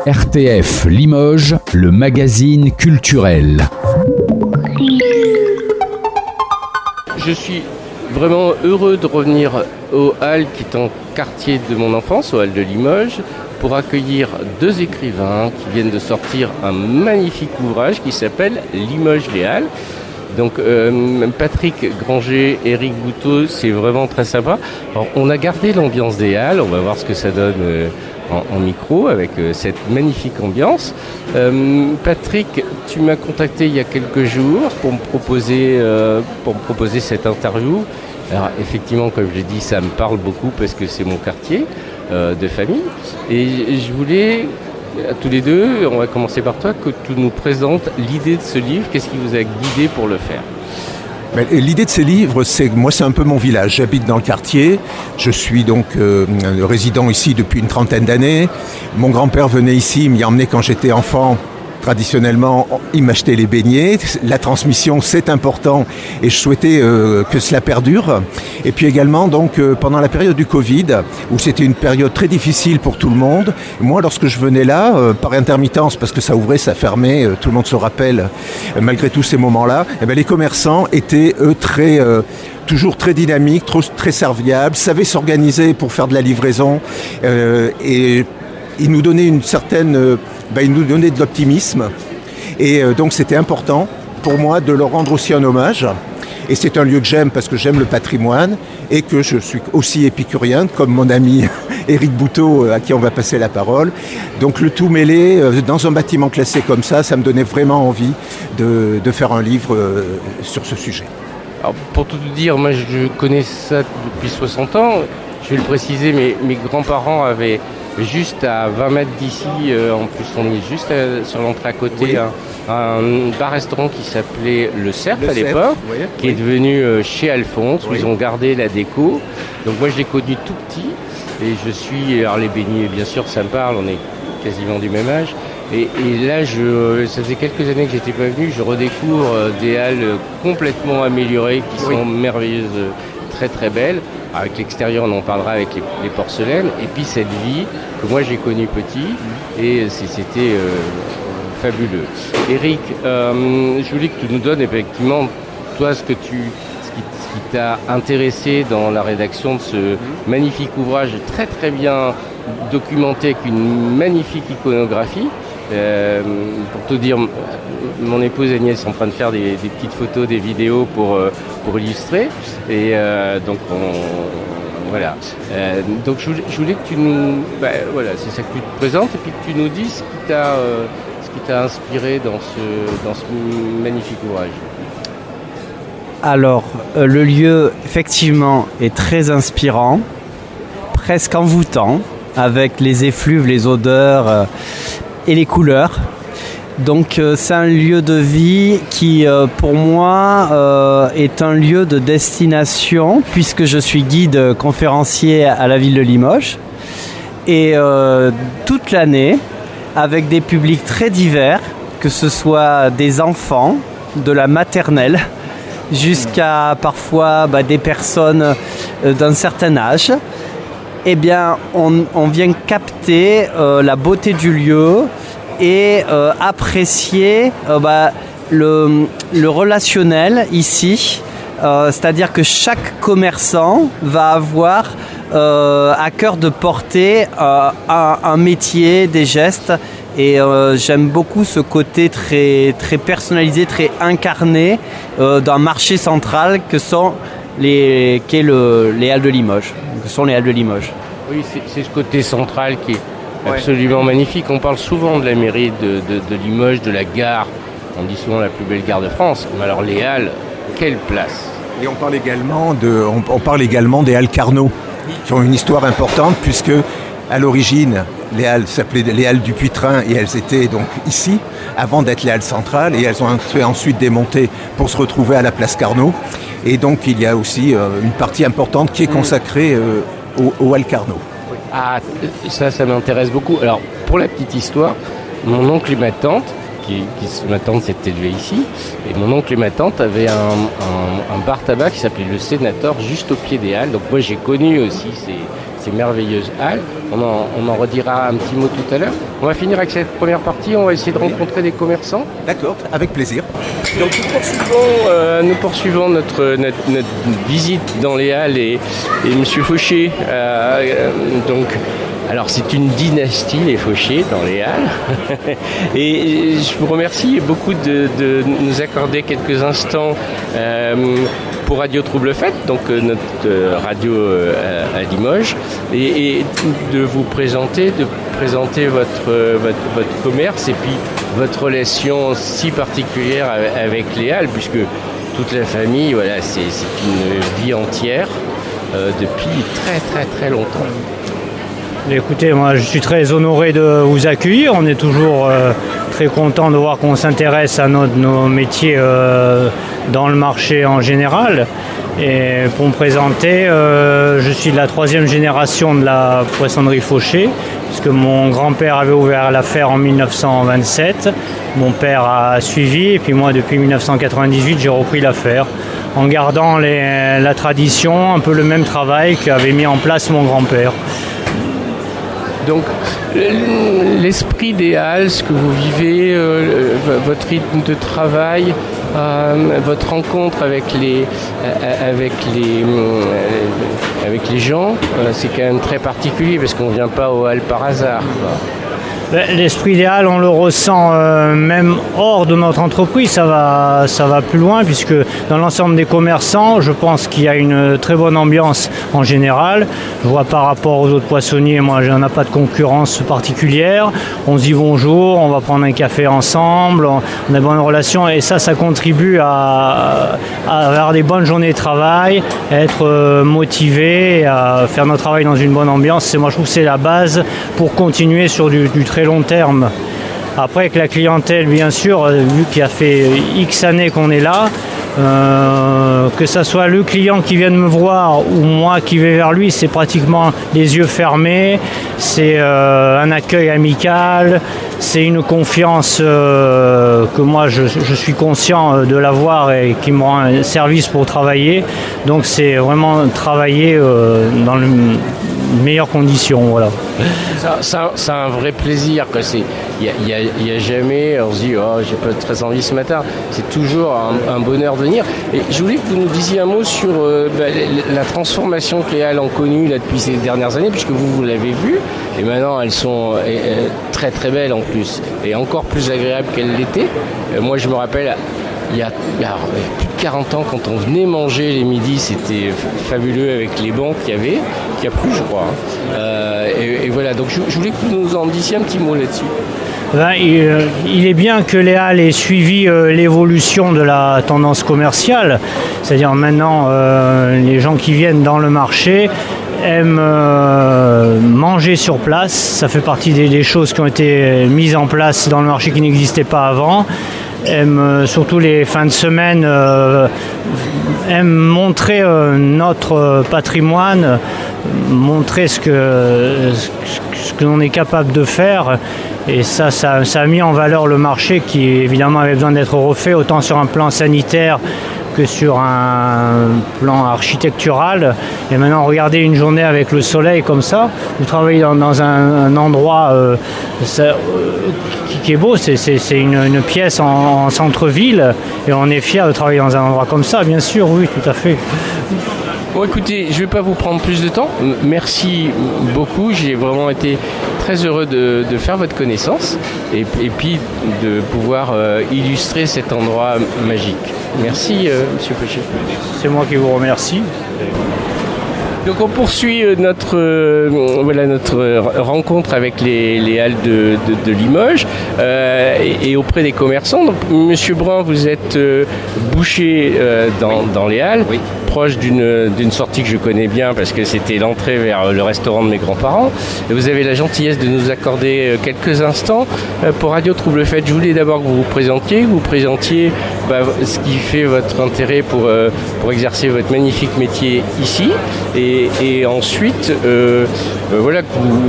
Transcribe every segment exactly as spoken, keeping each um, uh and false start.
R T F Limoges, le magazine culturel. Je suis vraiment heureux de revenir au Halles, qui est un quartier de mon enfance, au Halles de Limoges, pour accueillir deux écrivains qui viennent de sortir un magnifique ouvrage qui s'appelle Limoges les Halles. Donc euh, Patrick Granger et Éric Bouteau, c'est vraiment très sympa. Alors, on a gardé l'ambiance des Halles, on va voir ce que ça donne euh, en, en micro avec euh, cette magnifique ambiance. Euh, Patrick, tu m'as contacté il y a quelques jours pour me proposer, euh, pour me proposer cette interview. Alors effectivement, comme je l'ai dit, ça me parle beaucoup parce que c'est mon quartier euh, de famille. Et je voulais, à tous les deux, on va commencer par toi, que tu nous présentes l'idée de ce livre. Qu'est-ce qui vous a guidé pour le faire ? L'idée de ces livres, c'est moi, c'est un peu mon village. J'habite dans le quartier. Je suis donc euh, résident ici depuis une trentaine d'années. Mon grand-père venait ici, il m'y emmenait quand j'étais enfant. Traditionnellement, il m'achetait les beignets. La transmission, c'est important et je souhaitais euh, que cela perdure. Et puis également, donc, euh, pendant la période du Covid, où c'était une période très difficile pour tout le monde, moi, lorsque je venais là, euh, par intermittence, parce que ça ouvrait, ça fermait, euh, tout le monde se rappelle, euh, malgré tous ces moments-là, eh bien, les commerçants étaient, eux, très... Euh, toujours très dynamiques, trop, très serviables, savaient s'organiser pour faire de la livraison euh, et ils nous donnaient une certaine... Euh, Ben, ils nous donnaient de l'optimisme et euh, donc c'était important pour moi de leur rendre aussi un hommage et c'est un lieu que j'aime parce que j'aime le patrimoine et que je suis aussi épicurien comme mon ami Éric Bouteau à qui on va passer la parole. Donc le tout mêlé euh, dans un bâtiment classé comme ça, ça me donnait vraiment envie de, de faire un livre euh, sur ce sujet. Alors, pour tout dire, moi je connais ça depuis soixante ans, je vais le préciser, mes, mes grands-parents avaient juste à vingt mètres d'ici, euh, en plus on est juste à, sur l'entrée à côté, oui. un, un bar-restaurant qui s'appelait Le Cerf le à l'époque, Cerf, oui, qui oui. est devenu euh, chez Alphonse, oui. où ils ont gardé la déco. Donc moi je l'ai connu tout petit et je suis, alors les beignets bien sûr ça me parle, on est quasiment du même âge. Et, et là, je, ça faisait quelques années que j'étais pas venu, je redécouvre euh, des halles complètement améliorées qui sont oui. merveilleuses, très très belles. Avec l'extérieur, on en parlera avec les, les porcelaines. Et puis cette vie que moi j'ai connue petit, et c'était euh, fabuleux. Éric, euh, je voulais que tu nous donnes effectivement, toi, ce que tu, ce qui, ce qui t'a intéressé dans la rédaction de ce magnifique ouvrage, très très bien documenté avec une magnifique iconographie. Euh, pour te dire, mon épouse Agnès est en train de faire des, des petites photos, des vidéos pour, euh, pour illustrer. Et euh, donc, on, voilà. Euh, donc, je voulais, je voulais que tu nous... Bah, voilà, c'est ça que tu te présentes et puis que tu nous dises ce qui t'a, euh, ce qui t'a inspiré dans ce, dans ce magnifique ouvrage. Alors, euh, le lieu, effectivement, est très inspirant, presque envoûtant, avec les effluves, les odeurs... Euh, et les couleurs. Donc euh, c'est un lieu de vie qui euh, pour moi euh, est un lieu de destination puisque je suis guide conférencier à la ville de Limoges et euh, toute l'année avec des publics très divers, que ce soit des enfants de la maternelle jusqu'à parfois bah, des personnes euh, d'un certain âge. Eh bien, on, on vient capter euh, la beauté du lieu et euh, apprécier euh, bah, le, le relationnel ici. Euh, c'est-à-dire que chaque commerçant va avoir euh, à cœur de porter euh, un, un métier, des gestes. Et euh, j'aime beaucoup ce côté très, très personnalisé, très incarné euh, d'un marché central que sont les, qu'est le, les Halles de Limoges. Ce sont les Halles de Limoges. Oui, c'est, c'est ce côté central qui est absolument ouais. magnifique. On parle souvent de la mairie de, de, de Limoges, de la gare. On dit souvent la plus belle gare de France. Mais alors les Halles, quelle place! Et on parle également de, on, on parle également des Halles Carnot, qui ont une histoire importante puisque à l'origine les Halles s'appelaient les Halles du Puitrin et elles étaient donc ici avant d'être les Halles centrales et elles ont été ensuite démontées pour se retrouver à la place Carnot. Et donc il y a aussi euh, une partie importante qui est consacrée euh, aux, aux Halles Carnot. Ah, ça, ça m'intéresse beaucoup. Alors, pour la petite histoire, mon oncle et ma tante, qui, qui ma tante s'est élevée ici, et mon oncle et ma tante avaient un, un, un bar tabac qui s'appelait le Sénateur, juste au pied des Halles. Donc moi, j'ai connu aussi ces, ces merveilleuses halles. On en, on en redira un petit mot tout à l'heure. On va finir avec cette première partie, on va essayer de rencontrer des commerçants. D'accord, avec plaisir. Donc nous poursuivons, euh, nous poursuivons notre, notre, notre visite dans les halles et, et M. Fauché, euh, donc, alors c'est une dynastie les Fauché dans les halles et je vous remercie beaucoup de, de nous accorder quelques instants euh, pour Radio Trouble Fête, donc euh, notre euh, radio euh, à, à Limoges, et, et de vous présenter, de présenter votre, euh, votre, votre commerce et puis votre relation si particulière avec, avec les halles, puisque toute la famille, voilà, c'est, c'est une vie entière euh, depuis très très très longtemps. Écoutez, moi je suis très honoré de vous accueillir. On est toujours euh, très content de voir qu'on s'intéresse à nos, nos métiers euh, dans le marché en général. Et pour me présenter, euh, je suis de la troisième génération de la poissonnerie Fauché, puisque mon grand-père avait ouvert l'affaire en dix-neuf cent vingt-sept. Mon père a suivi et puis moi depuis dix-neuf cent quatre-vingt-dix-huit j'ai repris l'affaire en gardant les, la tradition, un peu le même travail qu'avait mis en place mon grand-père. Donc, l'esprit des halles, ce que vous vivez, euh, votre rythme de travail, euh, votre rencontre avec les, euh, avec les, euh, avec les gens, euh, c'est quand même très particulier parce qu'on ne vient pas aux halles par hasard, quoi. L'esprit idéal, on le ressent euh, même hors de notre entreprise, ça va, ça va plus loin puisque dans l'ensemble des commerçants, je pense qu'il y a une très bonne ambiance en général. Je vois par rapport aux autres poissonniers, moi je n'en ai pas de concurrence particulière. On se dit bonjour, on va prendre un café ensemble, on, on a de bonnes relations et ça, ça contribue à, à avoir des bonnes journées de travail, à être euh, motivé, à faire notre travail dans une bonne ambiance. C'est, moi je trouve que c'est la base pour continuer sur du, du très long terme. Après, avec la clientèle, bien sûr, vu qu'il y a fait X années qu'on est là, euh, que ça soit le client qui vient de me voir ou moi qui vais vers lui, c'est pratiquement les yeux fermés, c'est euh, un accueil amical, c'est une confiance euh, que moi je, je suis conscient de l'avoir et qui me rend un service pour travailler. Donc c'est vraiment travailler euh, dans le meilleures conditions, voilà. Ça, ça, c'est un vrai plaisir, quoi. C'est, il y a, y a jamais, on se dit, oh, j'ai pas très envie ce matin. C'est toujours un, un bonheur de venir. Et je voulais que vous nous disiez un mot sur euh, bah, la transformation que les halles ont connue là depuis ces dernières années, puisque vous, vous l'avez vu, et maintenant elles sont euh, euh, très très belles en plus, et encore plus agréables qu'elles l'étaient. Euh, moi, je me rappelle. Il y, a, il y a plus de quarante ans, quand on venait manger les midis, c'était fabuleux avec les bancs qu'il y avait, qu'il n'y a plus, je crois. Hein. Euh, et, et voilà, donc je, je voulais que vous nous en disiez un petit mot là-dessus. Ben, il, il est bien que les halles aient suivi euh, l'évolution de la tendance commerciale. C'est-à-dire maintenant, euh, les gens qui viennent dans le marché aiment euh, manger sur place. Ça fait partie des, des choses qui ont été mises en place dans le marché qui n'existaient pas avant. Aime euh, surtout les fins de semaine, euh, aime montrer euh, notre patrimoine, montrer ce que, ce que l'on est capable de faire. Et ça, ça, ça a mis en valeur le marché qui évidemment avait besoin d'être refait, autant sur un plan sanitaire que sur un plan architectural. Et maintenant, regardez une journée avec le soleil comme ça, vous travaillez dans, dans un, un endroit euh, ça, euh, qui, qui est beau, c'est, c'est, c'est une, une pièce en, en centre-ville, et on est fiers de travailler dans un endroit comme ça, bien sûr, oui, tout à fait. Bon, écoutez, je ne vais pas vous prendre plus de temps. Merci beaucoup. J'ai vraiment été très heureux de, de faire votre connaissance et, et puis de pouvoir euh, illustrer cet endroit magique. Merci, euh, Monsieur Fauché. C'est moi qui vous remercie. Donc on poursuit notre, euh, voilà, notre rencontre avec les, les halles de, de, de Limoges euh, et, et auprès des commerçants. Donc, Monsieur Brun, vous êtes euh, boucher euh, dans, oui. dans les halles, oui. proche d'une, d'une sortie que je connais bien parce que c'était l'entrée vers le restaurant de mes grands-parents. Et vous avez la gentillesse de nous accorder quelques instants pour Radio Trouble Fête. Je voulais d'abord que vous vous présentiez, que vous présentiez bah, ce qui fait votre intérêt pour, euh, pour exercer votre magnifique métier ici. Et Et, et ensuite, euh, euh, voilà,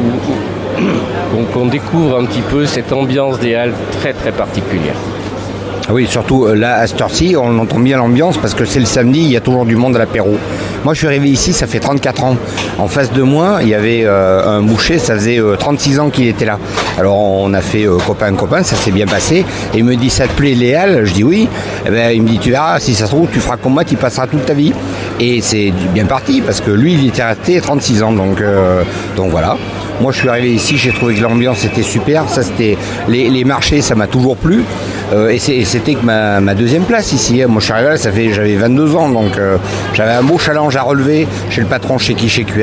qu'on, qu'on découvre un petit peu cette ambiance des halles très très particulière. Oui, surtout là, à cette heure-ci, on entend bien l'ambiance parce que c'est le samedi, il y a toujours du monde à l'apéro. Moi, je suis arrivé ici, ça fait trente-quatre ans. En face de moi, il y avait euh, un boucher, ça faisait euh, trente-six ans qu'il était là. Alors on a fait euh, copain-copain, ça s'est bien passé. Et il me dit, ça te plaît Léal? Je dis oui. Et ben, il me dit, tu verras, si ça se trouve, tu feras comme moi, tu y passeras toute ta vie. Et c'est bien parti, parce que lui, il était resté trente-six ans. Donc, euh, donc voilà. Moi, je suis arrivé ici, j'ai trouvé que l'ambiance était super. Ça, c'était les, les marchés, ça m'a toujours plu. Euh, et, c'est, et c'était que ma, ma deuxième place ici. Moi, je suis arrivé là, ça fait, j'avais vingt-deux ans, donc euh, j'avais un beau challenge à relever chez le patron chez qui, chez qui,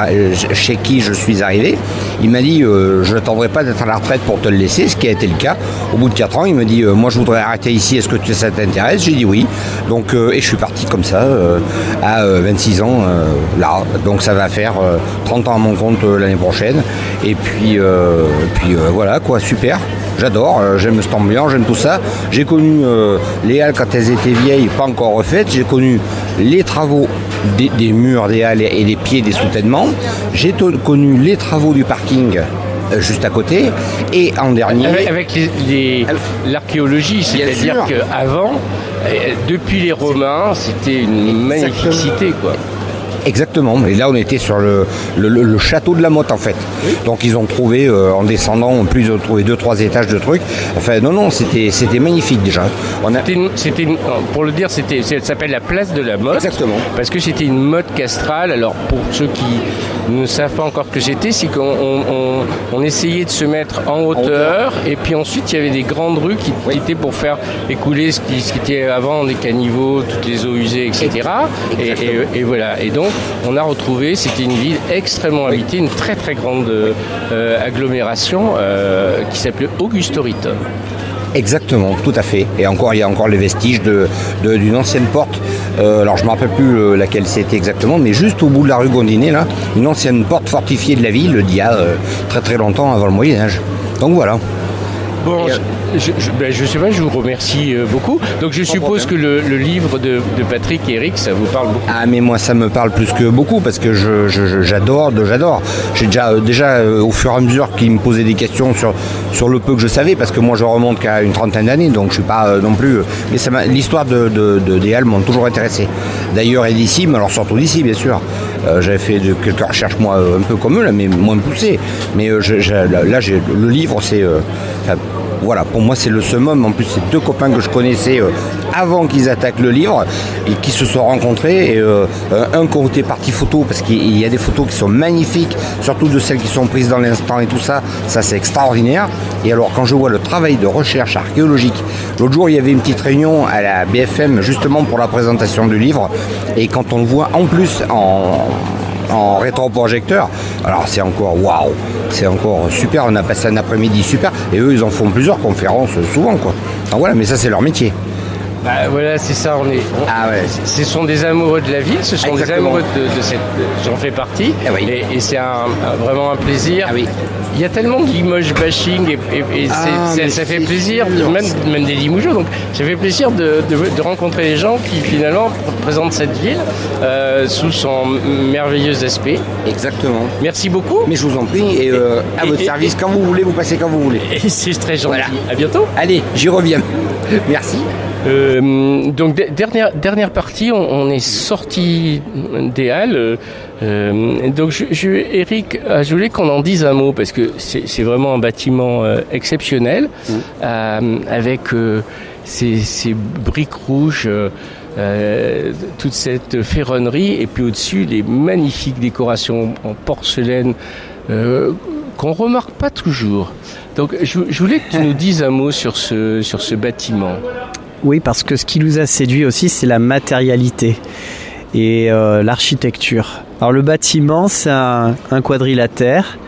chez qui je suis arrivé. Il m'a dit, euh, je n'attendrai pas d'être à la retraite pour te le laisser, ce qui a été le cas. Au bout de quatre ans, il me dit, euh, moi, je voudrais arrêter ici. Est-ce que ça t'intéresse? J'ai dit oui. Donc, euh, et je suis parti comme ça euh, à euh, vingt-six ans euh, là. Donc, ça va faire euh, trente ans à mon compte euh, l'année prochaine. Et puis, euh, puis euh, voilà quoi, super. J'adore, euh, j'aime cette ambiance, j'aime tout ça. J'ai connu euh, les halles quand elles étaient vieilles, pas encore refaites. J'ai connu les travaux des, des murs des halles et des pieds des soutènements. J'ai to- connu les travaux du parking euh, juste à côté. Et en dernier... Avec, avec les, les, l'archéologie, c'est-à-dire qu'avant, euh, depuis les Romains, c'était une magnifique cité, quoi. Exactement, et là on était sur le, le, le château de la Motte en fait. Oui. Donc ils ont trouvé euh, en descendant, en plus ils ont trouvé deux trois étages de trucs. Enfin non non, c'était c'était magnifique déjà. On a... C'était, une, c'était une, pour le dire, c'était ça s'appelle la place de la Motte. Exactement. Parce que c'était une motte castrale. Alors pour ceux qui ne savent pas encore que c'était, c'est qu'on on, on, on essayait de se mettre en hauteur, en hauteur, et puis ensuite il y avait des grandes rues qui, oui. qui étaient pour faire écouler ce qui, ce qui était avant des caniveaux, toutes les eaux usées, et cetera. Et, et, et voilà. Et donc on a retrouvé, c'était une ville extrêmement habitée, une très très grande euh, agglomération euh, qui s'appelait Augustoritum. Exactement, tout à fait. Et encore, il y a encore les vestiges de, de, d'une ancienne porte. Euh, alors je ne me rappelle plus euh, laquelle c'était exactement, mais juste au bout de la rue Gondinet, là, une ancienne porte fortifiée de la ville d'il y a euh, très très longtemps avant le Moyen-Âge. Donc voilà. Bon, je, je, ben je sais pas, je vous remercie beaucoup. Donc je suppose que le, le livre de, de Patrick et Eric, ça vous parle beaucoup. Ah mais moi ça me parle plus que beaucoup parce que je, je, j'adore, j'adore. J'ai déjà, déjà au fur et à mesure qu'ils me posaient des questions sur, sur le peu que je savais, parce que moi je remonte qu'à une trentaine d'années, donc je suis pas euh, non plus. Mais ça m'a, l'histoire de, de, de, des Halles m'ont toujours intéressé. D'ailleurs et d'ici, mais alors surtout d'ici bien sûr. Euh, j'avais fait de, quelques recherches moi un peu comme eux là, mais moins poussées. Mais euh, je, je, là j'ai, le livre c'est. Euh, Voilà, pour moi c'est le summum. En plus, c'est deux copains que je connaissais euh, avant qu'ils attaquent le livre et qui se sont rencontrés. Et euh, un côté partie photo, parce qu'il y a des photos qui sont magnifiques, surtout de celles qui sont prises dans l'instant et tout ça. Ça, c'est extraordinaire. Et alors, quand je vois le travail de recherche archéologique, l'autre jour, il y avait une petite réunion à la B F M justement pour la présentation du livre. Et quand on le voit en plus en... en rétroprojecteur, alors c'est encore waouh, c'est encore super. On a passé un après-midi super, et eux ils en font plusieurs conférences souvent quoi. Alors voilà, mais ça c'est leur métier. Bah voilà, c'est ça, on est. On, ah ouais. Ce sont des amoureux de la ville, ce sont Exactement. des amoureux de, de cette. J'en fais partie, ah oui. et, et c'est un, un, vraiment un plaisir. Ah oui. Il y a tellement de Limoges bashing, et, et, et ah, c'est, c'est, ça fait plaisir, même, même des Limougeaux, donc ça fait plaisir de, de, de rencontrer les gens qui finalement présentent cette ville euh, sous son merveilleux aspect. Exactement. Merci beaucoup. Mais je vous en prie, et, euh, et à et, votre et, service, et, quand vous voulez, vous passez quand vous voulez. Et c'est très gentil. Voilà. À bientôt. Allez, j'y reviens. Merci. Euh, donc de, dernière dernière partie, on, on est sorti des Halles. Euh, donc je, je, Eric, je voulais qu'on en dise un mot parce que c'est, c'est vraiment un bâtiment euh, exceptionnel mmh. euh, avec euh, ces, ces briques rouges. Euh, toute cette ferronnerie et puis au-dessus les magnifiques décorations en porcelaine euh, qu'on remarque pas toujours. Donc je, je voulais que tu nous dises un mot sur ce, sur ce bâtiment. Oui, parce que ce qui nous a séduit aussi, c'est la matérialité et euh, l'architecture. Alors le bâtiment, c'est un, un quadrilatère,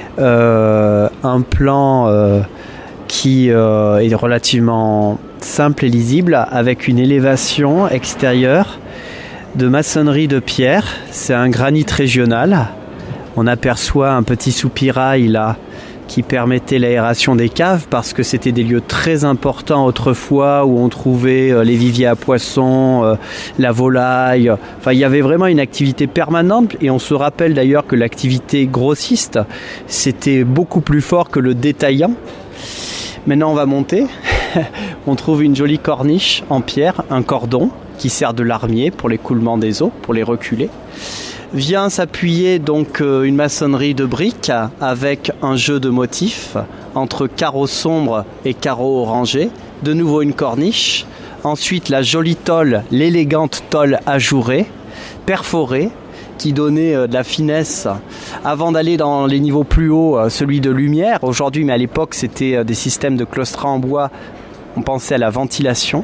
euh, un plan euh, qui euh, est relativement simple et lisible, avec une élévation extérieure de maçonnerie de pierre. C'est un granit régional. On aperçoit un petit soupirail là qui permettait l'aération des caves parce que c'était des lieux très importants autrefois où on trouvait les viviers à poissons, la volaille. Enfin, il y avait vraiment une activité permanente et on se rappelle d'ailleurs que l'activité grossiste, c'était beaucoup plus fort que le détaillant. Maintenant, on va monter. On trouve une jolie corniche en pierre, un cordon qui sert de larmier pour l'écoulement des eaux, pour les reculer. vient s'appuyer donc euh, une maçonnerie de briques avec un jeu de motifs entre carreaux sombres et carreaux orangés. De nouveau une corniche. Ensuite la jolie tôle, l'élégante tôle ajourée, perforée, qui donnait euh, de la finesse avant d'aller dans les niveaux plus hauts, euh, celui de lumière aujourd'hui, mais à l'époque c'était euh, des systèmes de claustras en bois, on pensait à la ventilation.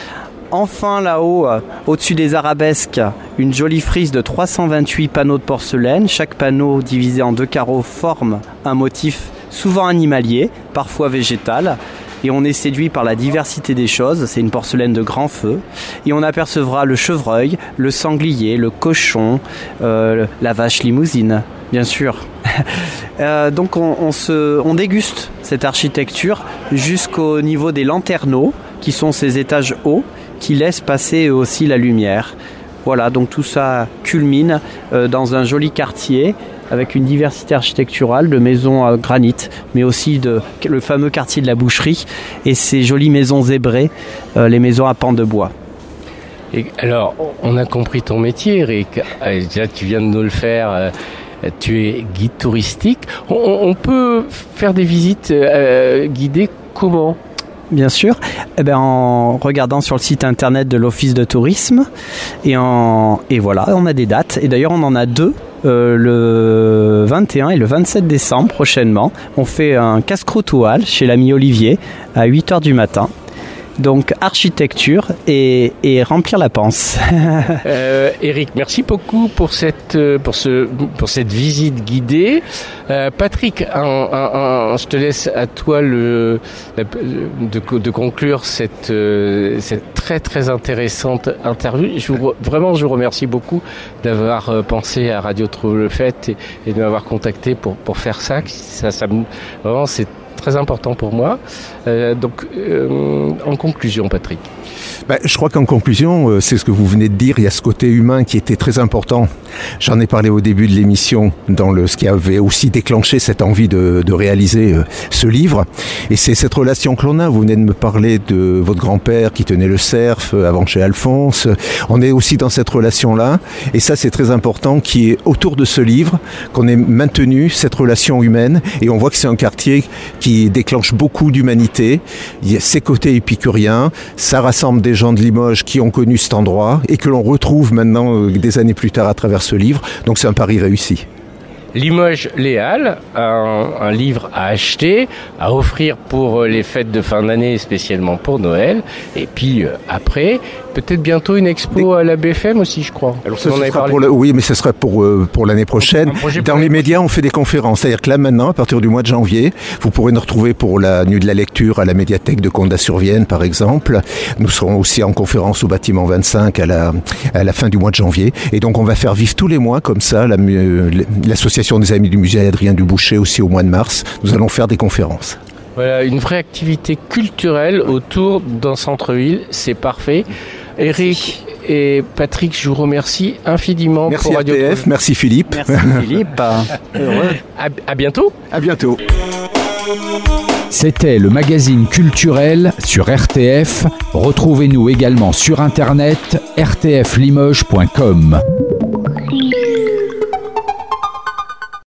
Enfin là-haut, euh, au-dessus des arabesques, une jolie frise de trois cent vingt-huit panneaux de porcelaine. Chaque panneau divisé en deux carreaux forme un motif souvent animalier, parfois végétal. Et on est séduit par la diversité des choses, c'est une porcelaine de grand feu. Et on apercevra le chevreuil, le sanglier, le cochon, euh, la vache limousine, bien sûr. euh, donc on, on, se, on déguste cette architecture jusqu'au niveau des lanterneaux, qui sont ces étages hauts, qui laissent passer aussi la lumière. Voilà, donc tout ça culmine euh, dans un joli quartier, avec une diversité architecturale de maisons à granit, mais aussi de, le fameux quartier de la Boucherie et ces jolies maisons zébrées, euh, les maisons à pans de bois. Et alors, on a compris ton métier, Eric. Déjà, tu viens de nous le faire. Euh, tu es guide touristique. On, on peut faire des visites euh, guidées comment ? Bien sûr, eh ben en regardant sur le site internet de l'Office de tourisme et, en, et voilà, on a des dates. Et d'ailleurs, on en a deux. Euh, le vingt et un et le vingt-sept décembre prochainement. On fait un casse-croûte au hall chez l'ami Olivier à huit heures du matin. Donc architecture et, et remplir la panse. euh, Eric, merci beaucoup pour cette, pour ce, pour cette visite guidée. Euh, Patrick, un, un, un, je te laisse à toi le, de, de conclure cette, cette très très intéressante interview. Je vous, vraiment, je vous remercie beaucoup d'avoir pensé à Radio Trouve le Fait et, et de m'avoir contacté pour, pour faire ça. Ça, ça vraiment, c'est très important pour moi. Euh, donc, euh, en conclusion, Patrick. Ben, je crois qu'en conclusion, euh, c'est ce que vous venez de dire, il y a ce côté humain qui était très important. J'en ai parlé au début de l'émission, dans le, ce qui avait aussi déclenché cette envie de, de réaliser euh, ce livre. Et c'est cette relation que l'on a. Vous venez de me parler de votre grand-père qui tenait le cerf euh, avant chez Alphonse. On est aussi dans cette relation-là. Et ça, c'est très important, qui est autour de ce livre, qu'on ait maintenu cette relation humaine. Et on voit que c'est un quartier qui déclenche beaucoup d'humanité. Il y a ses côtés épicuriens. Ça rassemble des gens de Limoges qui ont connu cet endroit et que l'on retrouve maintenant euh, des années plus tard à travers ce livre. Donc c'est un pari réussi. Limoges les Halles, un, un livre à acheter, à offrir pour les fêtes de fin d'année, spécialement pour Noël. Et puis euh, après, peut-être bientôt une expo à la B F M aussi, je crois. Alors ce, ce sera pour le, oui, mais ce sera pour, euh, pour l'année prochaine. Dans les médias, on fait des conférences. C'est-à-dire que là maintenant, à partir du mois de janvier, vous pourrez nous retrouver pour la nuit de la lecture à la médiathèque de Condat-sur-Vienne, par exemple. Nous serons aussi en conférence au bâtiment vingt-cinq à la, à la fin du mois de janvier. Et donc on va faire vivre tous les mois comme ça la, l'association des Amis du Musée Adrien Duboucher aussi au mois de mars. Nous allons faire des conférences. Voilà, une vraie activité culturelle autour d'un centre-ville, c'est parfait. Eric et Patrick, je vous remercie infiniment merci pour Radio R T F, merci Philippe. Merci Philippe. Heureux. À, à bientôt. À bientôt. C'était le magazine culturel sur R T F. Retrouvez-nous également sur internet r t f limoges point com.